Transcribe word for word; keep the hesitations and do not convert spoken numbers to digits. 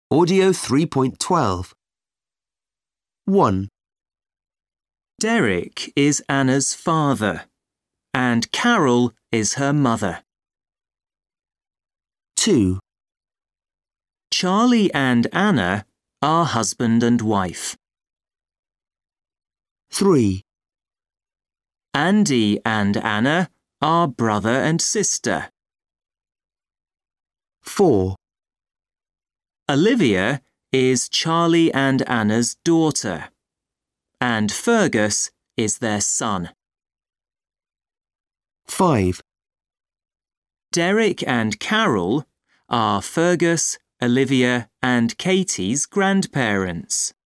Audio three point twelve. one. Derek is Anna's father, and Carol is her mother. two. Charlie and Anna are husband and wife. three. Andy and Anna are brother and sister. four. Olivia is Charlie and Anna's daughter, and Fergus is their son. five. Derek and Carol are Fergus, Olivia and Katie's grandparents.